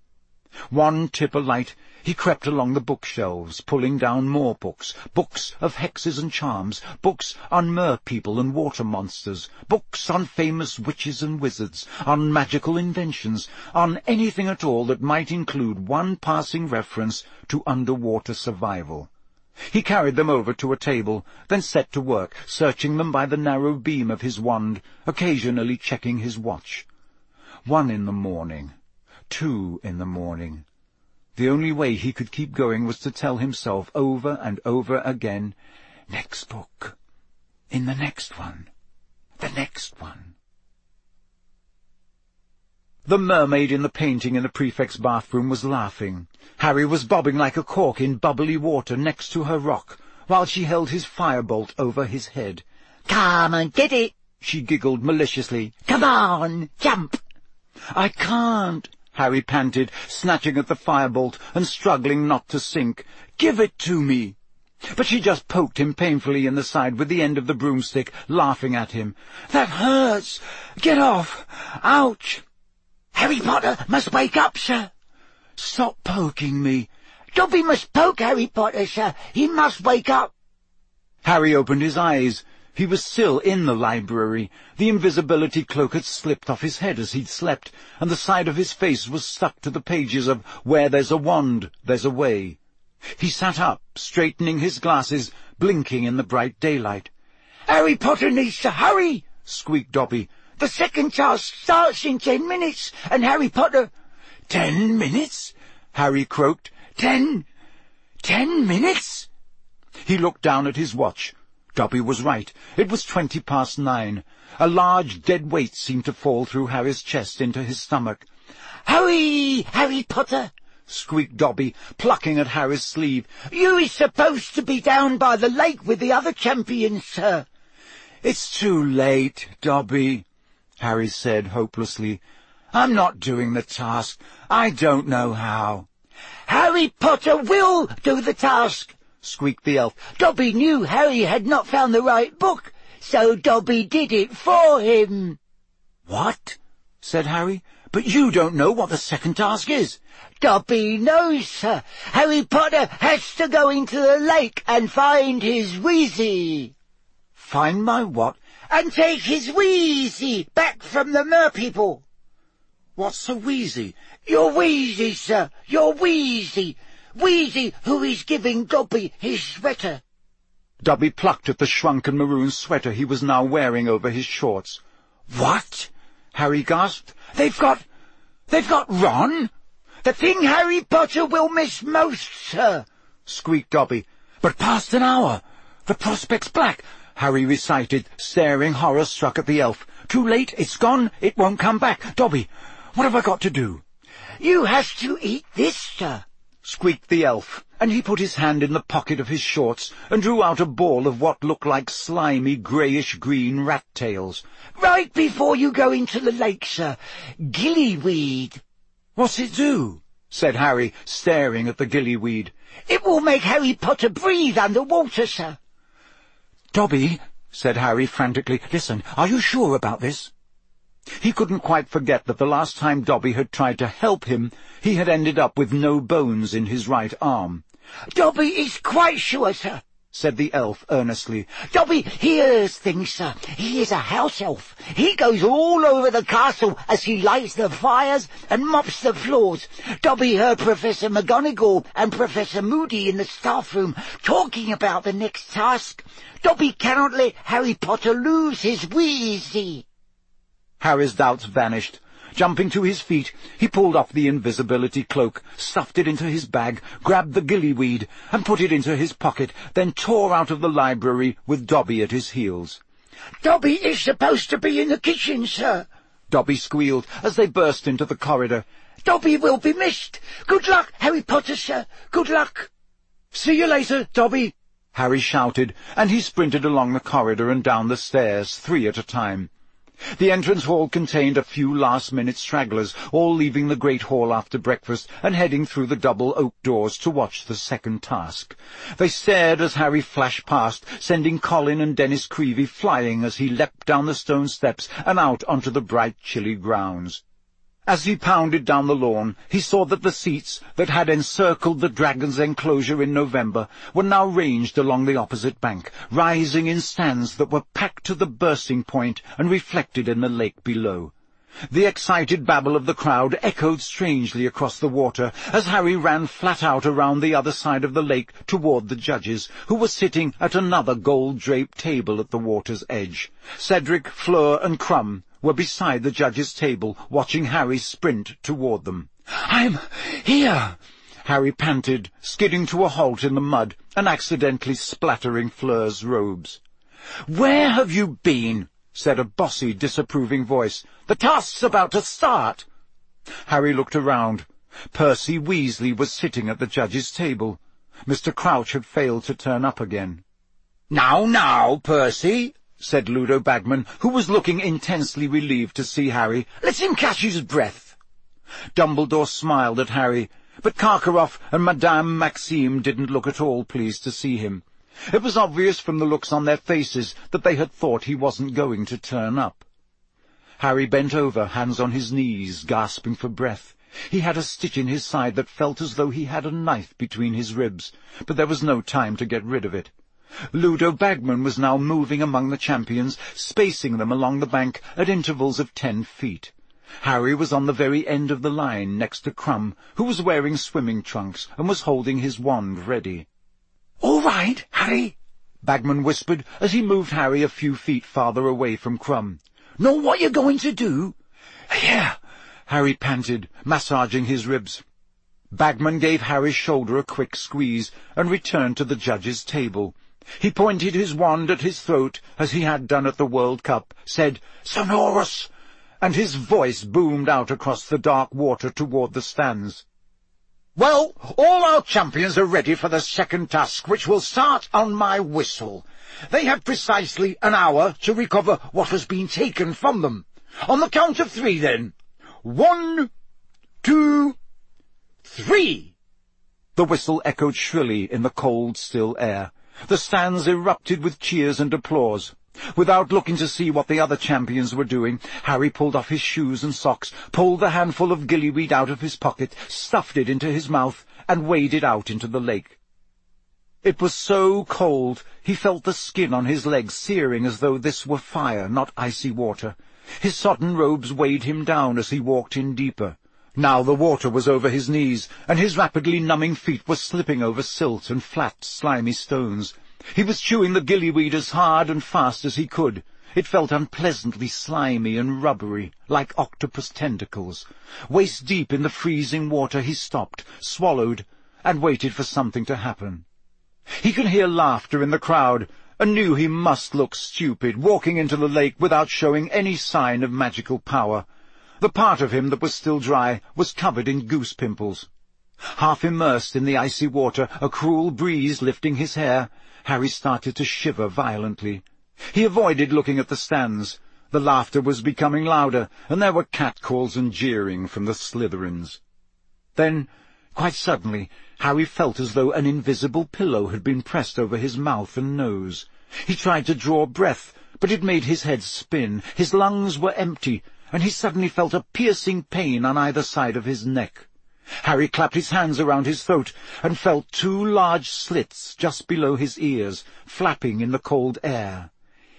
One tip alight, he crept along the bookshelves, pulling down more books, books of hexes and charms, books on merpeople and water monsters, books on famous witches and wizards, on magical inventions, on anything at all that might include one passing reference to underwater survival. He carried them over to a table, then set to work, searching them by the narrow beam of his wand, occasionally checking his watch. 1 in the morning. 2 in the morning. The only way he could keep going was to tell himself over and over again, "Next book. In the next one. The next one." The mermaid in the painting in the prefect's bathroom was laughing. Harry was bobbing like a cork in bubbly water next to her rock, while she held his firebolt over his head. "Come and get it," she giggled maliciously. "Come on, jump." "I can't," Harry panted, snatching at the firebolt and struggling not to sink. "Give it to me." But she just poked him painfully in the side with the end of the broomstick, laughing at him. "That hurts! Get off! Ouch!" "Harry Potter must wake up, sir." "Stop poking me." "Dobby must poke Harry Potter, sir. He must wake up." Harry opened his eyes. He was still in the library. The invisibility cloak had slipped off his head as he'd slept, and the side of his face was stuck to the pages of Where There's a Wand, There's a Way. He sat up, straightening his glasses, blinking in the bright daylight. "Harry Potter needs to hurry," squeaked Dobby. "The second task starts in 10 minutes, and Harry Potter—" 10 minutes? Harry croaked. 10 minutes? He looked down at his watch. Dobby was right. It was 9:20. A large dead weight seemed to fall through Harry's chest into his stomach. "Hurry, Harry Potter!" squeaked Dobby, plucking at Harry's sleeve. "You is supposed to be down by the lake with the other champions, sir." "It's too late, Dobby," Harry said hopelessly. "I'm not doing the task. I don't know how." "Harry Potter will do the task," squeaked the elf. "Dobby knew Harry had not found the right book, so Dobby did it for him." "What?" said Harry. "But you don't know what the second task is." "Dobby knows, sir. Harry Potter has to go into the lake and find his Weasley." "Find my what?" "And take his Weasley back from the Merpeople." "What's a Weasley?" "Your Weasley, sir. Your Weasley. Weasley, who is giving Dobby his sweater." Dobby plucked at the shrunken maroon sweater he was now wearing over his shorts. "What?" Harry gasped. They've got Ron?" "The thing Harry Potter will miss most, sir," squeaked Dobby. "But past an hour. The prospect's black," Harry recited, staring horror-struck at the elf. "Too late. It's gone. It won't come back. Dobby, what have I got to do?" "You has to eat this, sir," squeaked the elf, and he put his hand in the pocket of his shorts and drew out a ball of what looked like slimy, greyish-green rat-tails. "Right before you go into the lake, sir. Gillyweed." "What's it do?" said Harry, staring at the gillyweed. "It will make Harry Potter breathe underwater, sir." "Dobby," said Harry frantically, "listen, are you sure about this?" He couldn't quite forget that the last time Dobby had tried to help him, he had ended up with no bones in his right arm. "Dobby is quite sure, sir," said the elf earnestly. "Dobby hears things, sir. He is a house elf. He goes all over the castle as he lights the fires and mops the floors. Dobby heard Professor McGonagall and Professor Moody in the staff room talking about the next task. Dobby cannot let Harry Potter lose his Weasley." Harry's doubts vanished. Jumping to his feet, he pulled off the invisibility cloak, stuffed it into his bag, grabbed the gillyweed, and put it into his pocket, then tore out of the library with Dobby at his heels. "Dobby is supposed to be in the kitchen, sir," Dobby squealed as they burst into the corridor. "Dobby will be missed. Good luck, Harry Potter, sir. Good luck." "See you later, Dobby," Harry shouted, and he sprinted along the corridor and down the stairs, 3 at a time. The entrance hall contained a few last-minute stragglers, all leaving the great hall after breakfast and heading through the double oak doors to watch the second task. They stared as Harry flashed past, sending Colin and Dennis Creevey flying as he leapt down the stone steps and out onto the bright, chilly grounds. As he pounded down the lawn, he saw that the seats that had encircled the dragon's enclosure in November were now ranged along the opposite bank, rising in stands that were packed to the bursting point and reflected in the lake below. The excited babble of the crowd echoed strangely across the water as Harry ran flat out around the other side of the lake toward the judges, who were sitting at another gold-draped table at the water's edge. Cedric, Fleur, and Crumb were beside the judges' table, watching Harry sprint toward them. "I'm here!" Harry panted, skidding to a halt in the mud and accidentally splattering Fleur's robes. "Where have you been?" said a bossy, disapproving voice. "The task's about to start." Harry looked around. Percy Weasley was sitting at the judges' table. Mr. Crouch had failed to turn up again. Now, Percy," said Ludo Bagman, who was looking intensely relieved to see Harry. "Let him catch his breath." Dumbledore smiled at Harry, but Karkaroff and Madame Maxime didn't look at all pleased to see him. It was obvious from the looks on their faces that they had thought he wasn't going to turn up. Harry bent over, hands on his knees, gasping for breath. He had a stitch in his side that felt as though he had a knife between his ribs, but there was no time to get rid of it. Ludo Bagman was now moving among the champions, spacing them along the bank at intervals of 10 feet. Harry was on the very end of the line, next to Crumb, who was wearing swimming trunks and was holding his wand ready. "All right, Harry," Bagman whispered as he moved Harry a few feet farther away from Crumb. "Know what you're going to do?" "Yeah," Harry panted, massaging his ribs. Bagman gave Harry's shoulder a quick squeeze and returned to the judge's table. He pointed his wand at his throat, as he had done at the World Cup, said, "Sonorous!" and his voice boomed out across the dark water toward the stands. "Well, all our champions are ready for the second task, which will start on my whistle. They have precisely an hour to recover what has been taken from them. On the count of 3, then. 1, 2, 3. The whistle echoed shrilly in the cold, still air. The stands erupted with cheers and applause. Without looking to see what the other champions were doing, Harry pulled off his shoes and socks, pulled the handful of gillyweed out of his pocket, stuffed it into his mouth, and waded out into the lake. It was so cold, he felt the skin on his legs searing as though this were fire, not icy water. His sodden robes weighed him down as he walked in deeper. Now the water was over his knees, and his rapidly numbing feet were slipping over silt and flat, slimy stones. He was chewing the gillyweed as hard and fast as he could. It felt unpleasantly slimy and rubbery, like octopus tentacles. Waist deep in the freezing water, he stopped, swallowed, and waited for something to happen. He could hear laughter in the crowd, and knew he must look stupid, walking into the lake without showing any sign of magical power. The part of him that was still dry was covered in goose pimples. Half immersed in the icy water, a cruel breeze lifting his hair, Harry started to shiver violently. He avoided looking at the stands. The laughter was becoming louder, and there were catcalls and jeering from the Slytherins. Then, quite suddenly, Harry felt as though an invisible pillow had been pressed over his mouth and nose. He tried to draw breath, but it made his head spin. His lungs were empty, and he suddenly felt a piercing pain on either side of his neck. Harry clapped his hands around his throat and felt 2 large slits just below his ears, flapping in the cold air.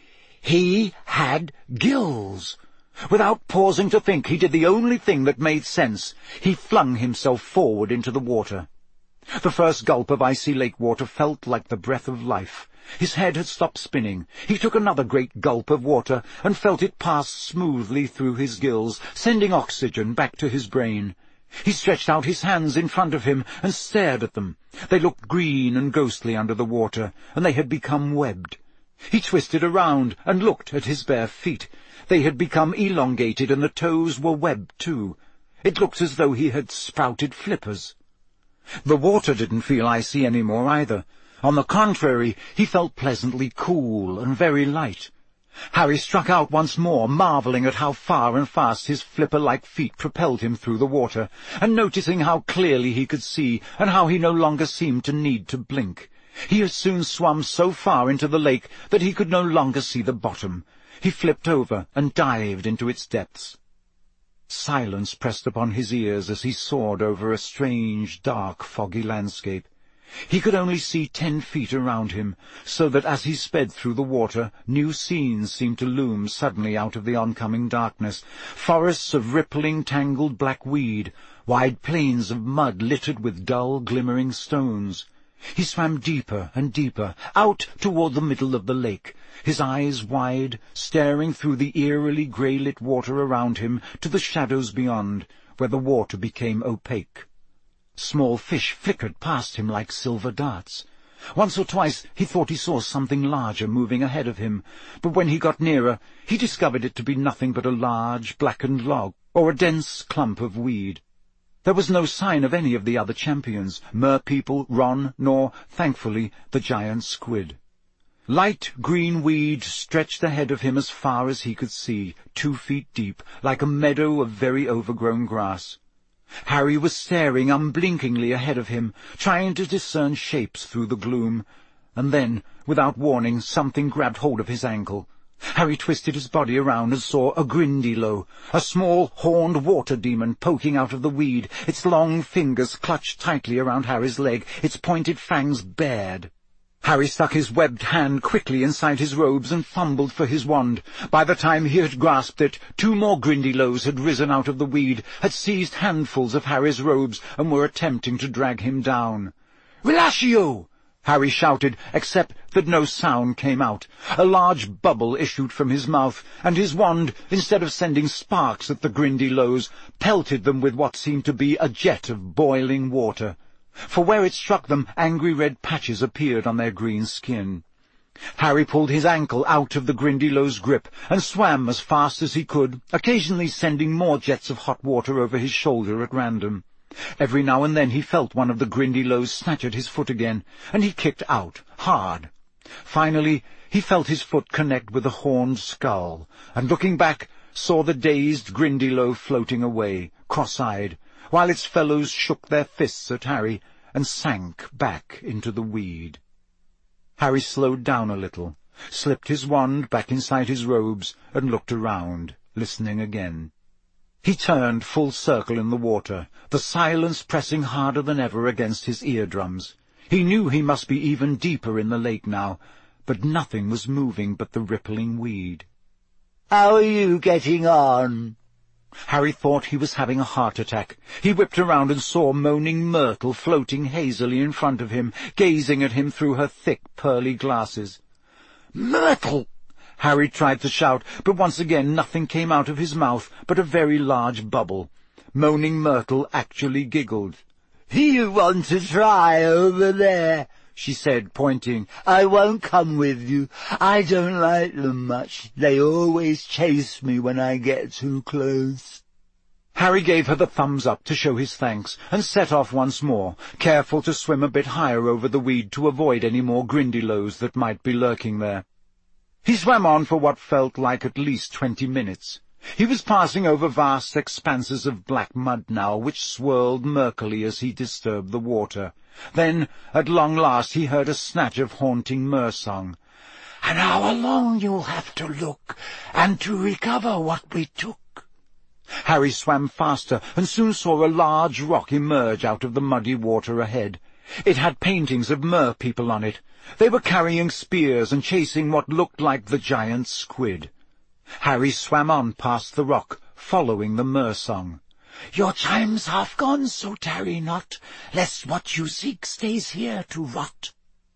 He had gills! Without pausing to think, he did the only thing that made sense. He flung himself forward into the water. The first gulp of icy lake water felt like the breath of life. His head had stopped spinning. He took another great gulp of water and felt it pass smoothly through his gills, sending oxygen back to his brain. He stretched out his hands in front of him and stared at them. They looked green and ghostly under the water, and they had become webbed. He twisted around and looked at his bare feet. They had become elongated, and the toes were webbed too. It looked as though he had sprouted flippers. The water didn't feel icy any more either. On the contrary, he felt pleasantly cool and very light. Harry struck out once more, marvelling at how far and fast his flipper-like feet propelled him through the water, and noticing how clearly he could see, and how he no longer seemed to need to blink. He had soon swum so far into the lake that he could no longer see the bottom. He flipped over and dived into its depths. Silence pressed upon his ears as he soared over a strange, dark, foggy landscape. He could only see 10 feet around him, so that as he sped through the water, new scenes seemed to loom suddenly out of the oncoming darkness. Forests of rippling, tangled black weed, wide plains of mud littered with dull, glimmering stones. He swam deeper and deeper, out toward the middle of the lake, his eyes wide, staring through the eerily grey-lit water around him to the shadows beyond, where the water became opaque. Small fish flickered past him like silver darts. Once or twice he thought he saw something larger moving ahead of him, but when he got nearer, he discovered it to be nothing but a large, blackened log, or a dense clump of weed. There was no sign of any of the other champions, merpeople, Ron, nor, thankfully, the giant squid. Light green weed stretched ahead of him as far as he could see, 2 feet deep, like a meadow of very overgrown grass. Harry was staring unblinkingly ahead of him, trying to discern shapes through the gloom, and then, without warning, something grabbed hold of his ankle. Harry twisted his body around and saw a Grindylow, a small, horned water demon poking out of the weed, its long fingers clutched tightly around Harry's leg, its pointed fangs bared. Harry stuck his webbed hand quickly inside his robes and fumbled for his wand. By the time he had grasped it, 2 more Grindylows had risen out of the weed, had seized handfuls of Harry's robes, and were attempting to drag him down. "Relatio!" Harry shouted, except that no sound came out. A large bubble issued from his mouth, and his wand, instead of sending sparks at the Grindylows, pelted them with what seemed to be a jet of boiling water. For where it struck them, angry red patches appeared on their green skin. Harry pulled his ankle out of the Grindylow's grip and swam as fast as he could, occasionally sending more jets of hot water over his shoulder at random. Every now and then he felt one of the Grindylows snatch at his foot again, and he kicked out, hard. Finally, he felt his foot connect with a horned skull, and looking back, saw the dazed Grindylow floating away, cross-eyed, while its fellows shook their fists at Harry and sank back into the weed. Harry slowed down a little, slipped his wand back inside his robes, and looked around, listening again. He turned full circle in the water, the silence pressing harder than ever against his eardrums. He knew he must be even deeper in the lake now, but nothing was moving but the rippling weed. "How are you getting on?" Harry thought he was having a heart attack. He whipped around and saw moaning Myrtle floating hazily in front of him, gazing at him through her thick, pearly glasses. "Myrtle!" Harry tried to shout, but once again nothing came out of his mouth but a very large bubble. Moaning Myrtle actually giggled. "You want to try over there?" she said, pointing. "I won't come with you. I don't like them much. They always chase me when I get too close." Harry gave her the thumbs up to show his thanks, and set off once more, careful to swim a bit higher over the weed to avoid any more Grindylows that might be lurking there. He swam on for what felt like at least 20 minutes. He was passing over vast expanses of black mud now, which swirled murkily as he disturbed the water. Then, at long last, he heard a snatch of haunting mer-song. "And how long you'll have to look, and to recover what we took." Harry swam faster, and soon saw a large rock emerge out of the muddy water ahead. It had paintings of mer-people on it. They were carrying spears and chasing what looked like the giant squid. Harry swam on past the rock, following the mer-song. "Your time's half gone, so tarry not, lest what you seek stays here to rot."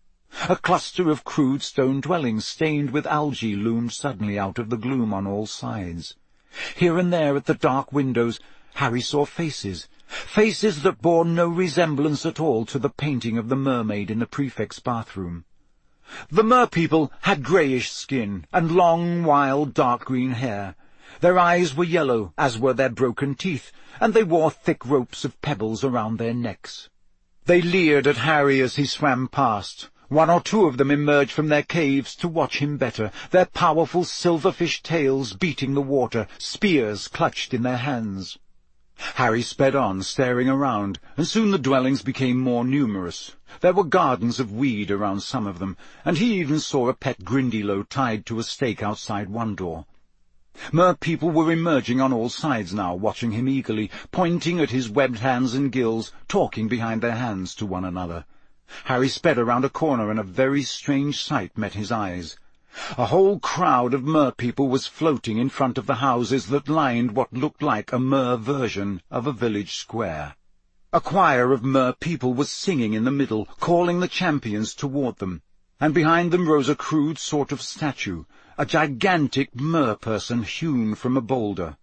A cluster of crude stone dwellings stained with algae loomed suddenly out of the gloom on all sides. Here and there at the dark windows Harry saw faces that bore no resemblance at all to the painting of the mermaid in the prefect's bathroom. The mer-people had greyish skin and long, wild, dark-green hair. Their eyes were yellow, as were their broken teeth, and they wore thick ropes of pebbles around their necks. They leered at Harry as he swam past. 1 or 2 of them emerged from their caves to watch him better, their powerful silverfish tails beating the water, spears clutched in their hands. Harry sped on, staring around, and soon the dwellings became more numerous. There were gardens of weed around some of them, and he even saw a pet Grindylow tied to a stake outside one door. Mer-people were emerging on all sides now, watching him eagerly, pointing at his webbed hands and gills, talking behind their hands to one another. Harry sped around a corner, and a very strange sight met his eyes. A whole crowd of mer-people was floating in front of the houses that lined what looked like a mer version of a village square. A choir of mer-people was singing in the middle, calling the champions toward them, and behind them rose a crude sort of statue, a gigantic mer-person hewn from a boulder.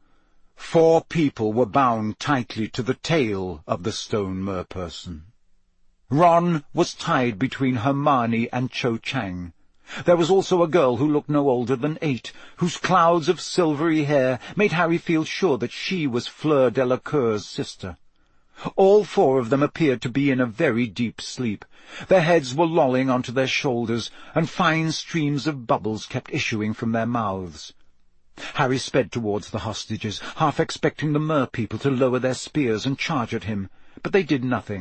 4 people were bound tightly to the tail of the stone mer-person. Ron was tied between Hermione and Cho Chang. There was also a girl who looked no older than 8, whose clouds of silvery hair made Harry feel sure that she was Fleur Delacour's sister. All 4 of them appeared to be in a very deep sleep. Their heads were lolling onto their shoulders, and fine streams of bubbles kept issuing from their mouths. Harry sped towards the hostages, half expecting the mer-people to lower their spears and charge at him, but they did nothing.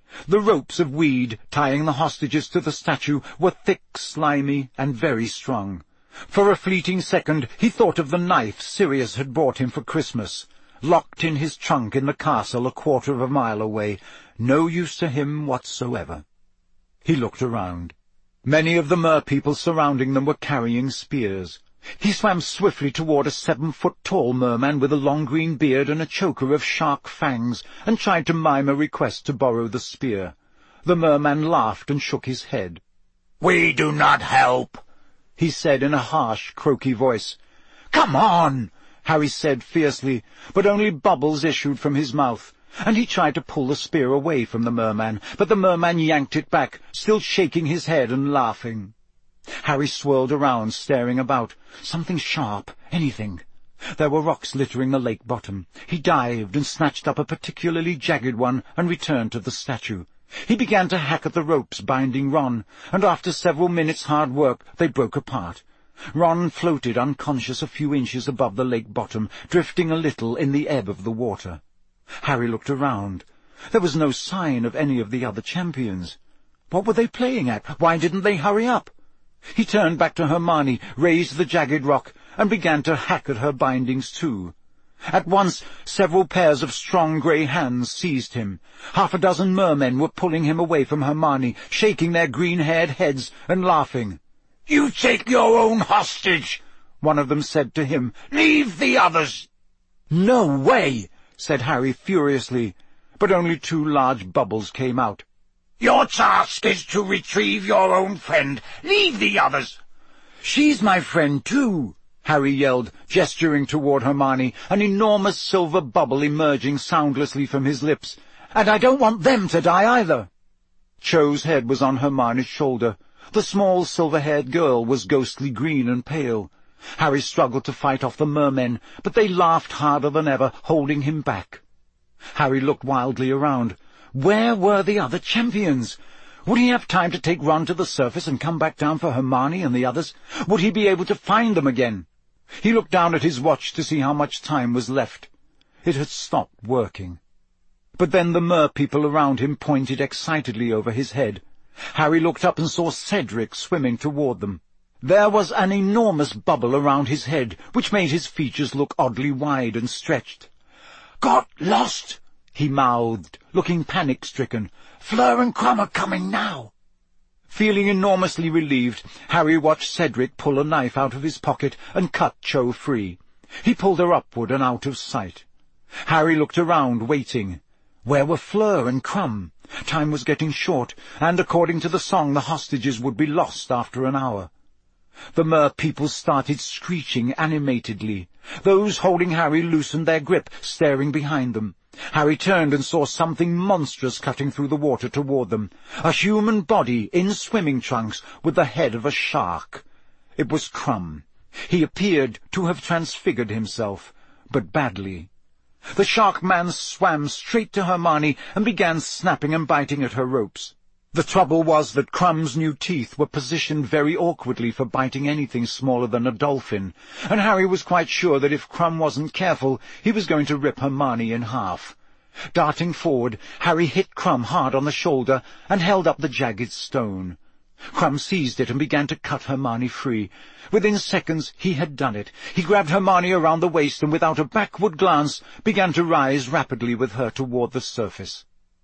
The ropes of weed tying the hostages to the statue were thick, slimy, and very strong. For a fleeting second he thought of the knife Sirius had bought him for Christmas, locked in his trunk in the castle a quarter of a mile away, no use to him whatsoever. He looked around. Many of the merpeople surrounding them were carrying spears. He swam swiftly toward a 7-foot-tall merman with a long green beard and a choker of shark fangs, and tried to mime a request to borrow the spear. The merman laughed and shook his head. "We do not help," he said in a harsh, croaky voice. "Come on," Harry said fiercely, but only bubbles issued from his mouth, and he tried to pull the spear away from the merman, but the merman yanked it back, still shaking his head and laughing. Harry swirled around, staring about. Something sharp, anything. There were rocks littering the lake bottom. He dived and snatched up a particularly jagged one and returned to the statue. He began to hack at the ropes binding Ron, and after several minutes' hard work they broke apart. Ron floated unconscious a few inches above the lake bottom, drifting a little in the ebb of the water. Harry looked around. There was no sign of any of the other champions. What were they playing at? Why didn't they hurry up? He turned back to Hermione, raised the jagged rock, and began to hack at her bindings too. At once several pairs of strong grey hands seized him. 6 mermen were pulling him away from Hermione, shaking their green-haired heads and laughing. "You take your own hostage," one of them said to him. "Leave the others." "No way," said Harry furiously, but only 2 large bubbles came out. "Your task is to retrieve your own friend. Leave the others." "She's my friend too," Harry yelled, gesturing toward Hermione, an enormous silver bubble emerging soundlessly from his lips. "And I don't want them to die either." Cho's head was on Hermione's shoulder. The small silver-haired girl was ghostly green and pale. Harry struggled to fight off the mermen, but they laughed harder than ever, holding him back. Harry looked wildly around. Where were the other champions? Would he have time to take Ron to the surface and come back down for Hermione and the others? Would he be able to find them again? He looked down at his watch to see how much time was left. It had stopped working. But then the merpeople around him pointed excitedly over his head. Harry looked up and saw Cedric swimming toward them. There was an enormous bubble around his head, which made his features look oddly wide and stretched. "Got lost," he mouthed, looking panic-stricken. "Fleur and Crumb are coming now." Feeling enormously relieved, Harry watched Cedric pull a knife out of his pocket and cut Cho free. He pulled her upward and out of sight. Harry looked around, waiting. Where were Fleur and Crumb? Time was getting short, and according to the song the hostages would be lost after an hour. The merpeople started screeching animatedly. Those holding Harry loosened their grip, staring behind them. Harry turned and saw something monstrous cutting through the water toward them. A human body in swimming trunks with the head of a shark. It was Crumb. He appeared to have transfigured himself, but badly. The shark man swam straight to Hermione and began snapping and biting at her ropes. The trouble was that Crumb's new teeth were positioned very awkwardly for biting anything smaller than a dolphin, and Harry was quite sure that if Crumb wasn't careful, he was going to rip Hermione in half. Darting forward, Harry hit Crumb hard on the shoulder and held up the jagged stone. Crumb seized it and began to cut Hermione free. Within seconds he had done it. He grabbed Hermione around the waist and without a backward glance began to rise rapidly with her toward the surface.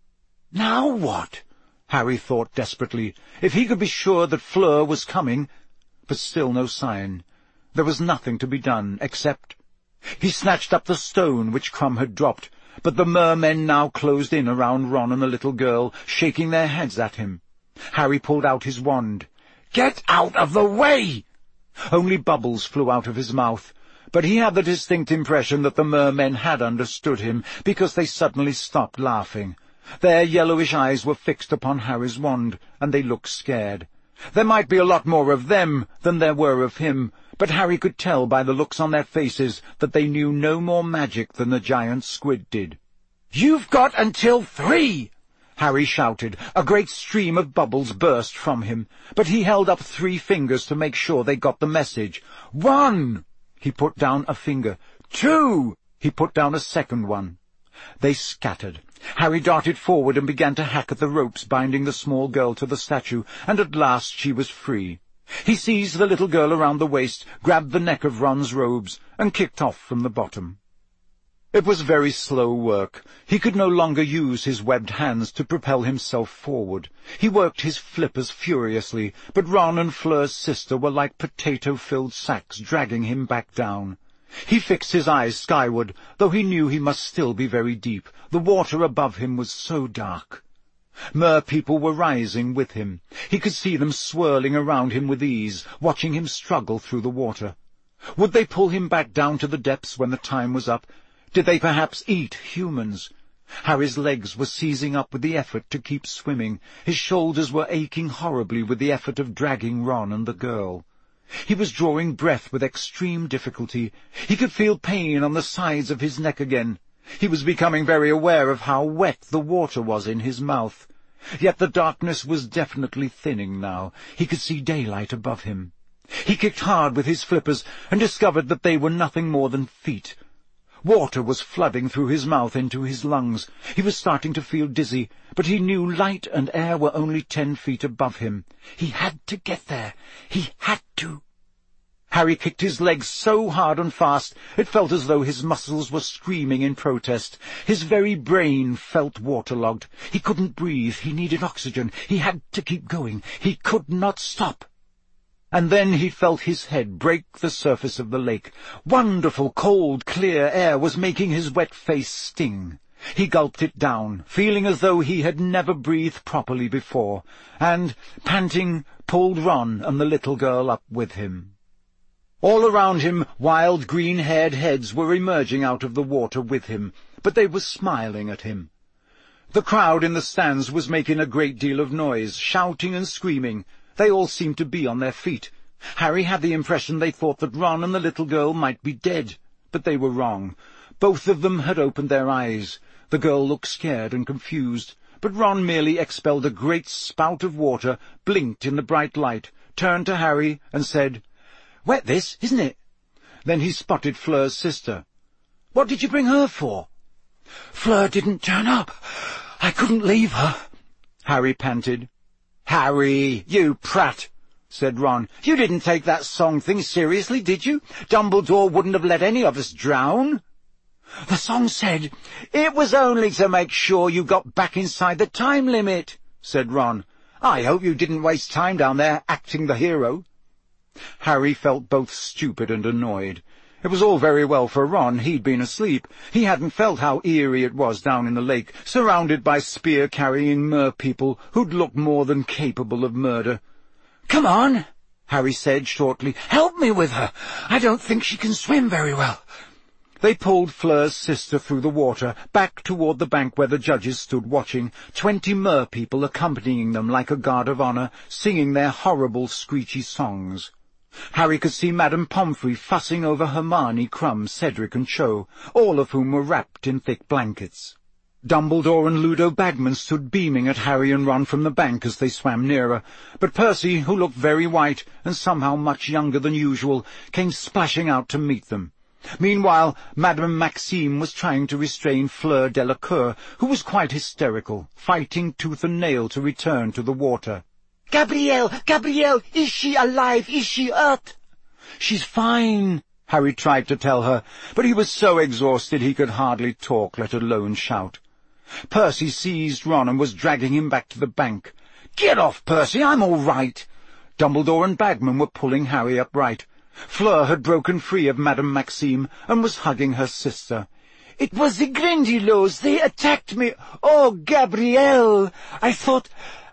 Now what? Harry thought desperately. If he could be sure that Fleur was coming, but still no sign. There was nothing to be done, except... He snatched up the stone which Crumb had dropped, but the mermen now closed in around Ron and the little girl, shaking their heads at him. Harry pulled out his wand. "Get out of the way!" Only bubbles flew out of his mouth, but he had the distinct impression that the mermen had understood him, because they suddenly stopped laughing. Their yellowish eyes were fixed upon Harry's wand, and they looked scared. There might be a lot more of them than there were of him, but Harry could tell by the looks on their faces that they knew no more magic than the giant squid did. "You've got until 3!" Harry shouted. A great stream of bubbles burst from him, but he held up 3 fingers to make sure they got the message. 1! He put down a finger. 2! He put down a second one. They scattered. Harry darted forward and began to hack at the ropes binding the small girl to the statue, and at last she was free. He seized the little girl around the waist, grabbed the neck of Ron's robes, and kicked off from the bottom. It was very slow work. He could no longer use his webbed hands to propel himself forward. He worked his flippers furiously, but Ron and Fleur's sister were like potato-filled sacks dragging him back down. He fixed his eyes skyward, though he knew he must still be very deep. The water above him was so dark. Mer-people were rising with him. He could see them swirling around him with ease, watching him struggle through the water. Would they pull him back down to the depths when the time was up? Did they perhaps eat humans? Harry's legs were seizing up with the effort to keep swimming. His shoulders were aching horribly with the effort of dragging Ron and the girl. He was drawing breath with extreme difficulty. He could feel pain on the sides of his neck again. He was becoming very aware of how wet the water was in his mouth. Yet the darkness was definitely thinning now. He could see daylight above him. He kicked hard with his flippers and discovered that they were nothing more than feet. Water was flooding through his mouth into his lungs. He was starting to feel dizzy, but he knew light and air were only 10 feet above him. He had to get there. He had to. Harry kicked his legs so hard and fast, it felt as though his muscles were screaming in protest. His very brain felt waterlogged. He couldn't breathe. He needed oxygen. He had to keep going. He could not stop. And then he felt his head break the surface of the lake. Wonderful, cold, clear air was making his wet face sting. He gulped it down, feeling as though he had never breathed properly before, and, panting, pulled Ron and the little girl up with him. All around him, wild green-haired heads were emerging out of the water with him, but they were smiling at him. The crowd in the stands was making a great deal of noise, shouting and screaming. They all seemed to be on their feet. Harry had the impression they thought that Ron and the little girl might be dead, but they were wrong. Both of them had opened their eyes. The girl looked scared and confused, but Ron merely expelled a great spout of water, blinked in the bright light, turned to Harry and said, "Wet this, isn't it?" Then he spotted Fleur's sister. "What did you bring her for?" "Fleur didn't turn up. I couldn't leave her," Harry panted. "Harry, you prat," said Ron. "You didn't take that song thing seriously, did you? Dumbledore wouldn't have let any of us drown." "The song said—" "It was only to make sure you got back inside the time limit," said Ron. "I hope you didn't waste time down there acting the hero." Harry felt both stupid and annoyed. It was all very well for Ron. He'd been asleep. He hadn't felt how eerie it was down in the lake, surrounded by spear-carrying mer-people who'd looked more than capable of murder. "Come on," Harry said shortly. "Help me with her. I don't think she can swim very well." They pulled Fleur's sister through the water, back toward the bank where the judges stood watching, 20 mer-people accompanying them like a guard of honor, singing their horrible, screechy songs. Harry could see Madame Pomfrey fussing over Hermione, Krum, Cedric and Cho, all of whom were wrapped in thick blankets. Dumbledore and Ludo Bagman stood beaming at Harry and Ron from the bank as they swam nearer, but Percy, who looked very white and somehow much younger than usual, came splashing out to meet them. Meanwhile, Madame Maxime was trying to restrain Fleur Delacour, who was quite hysterical, fighting tooth and nail to return to the water. "Gabrielle! Gabrielle! Is she alive? Is she hurt?" "She's fine," Harry tried to tell her, but he was so exhausted he could hardly talk, let alone shout. Percy seized Ron and was dragging him back to the bank. "Get off, Percy! I'm all right!" Dumbledore and Bagman were pulling Harry upright. Fleur had broken free of Madame Maxime and was hugging her sister. "It was the Grindylows. They attacked me. Oh, Gabrielle! I thought...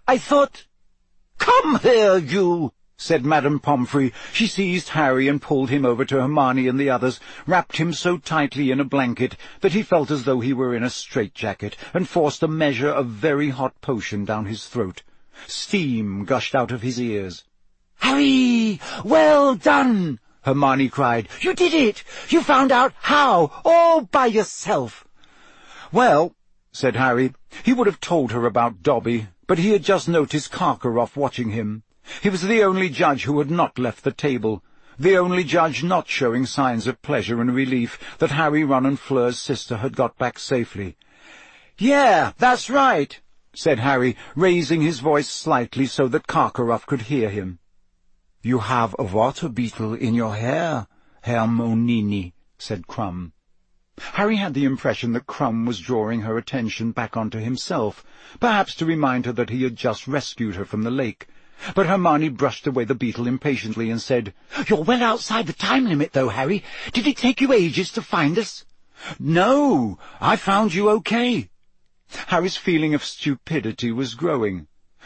"Come here, you!" said Madame Pomfrey. She seized Harry and pulled him over to Hermione and the others, wrapped him so tightly in a blanket that he felt as though he were in a straitjacket, and forced a measure of very hot potion down his throat. Steam gushed out of his ears. "Harry! Well done!" Hermione cried. "You did it! You found out how, all by yourself." "Well," said Harry. He would have told her about Dobby, but he had just noticed Karkaroff watching him. He was the only judge who had not left the table, the only judge not showing signs of pleasure and relief that Harry, Ron and Fleur's sister had got back safely. "Yeah, that's right," said Harry, raising his voice slightly so that Karkaroff could hear him. "You have a water beetle in your hair, Herr Monini," said Krum. Harry had the impression that Krum was drawing her attention back onto himself, perhaps to remind her that he had just rescued her from the lake. But Hermione brushed away the beetle impatiently and said, "You're well outside the time limit, though, Harry. Did it take you ages to find us?" "No, I found you okay." Harry's feeling of stupidity was growing.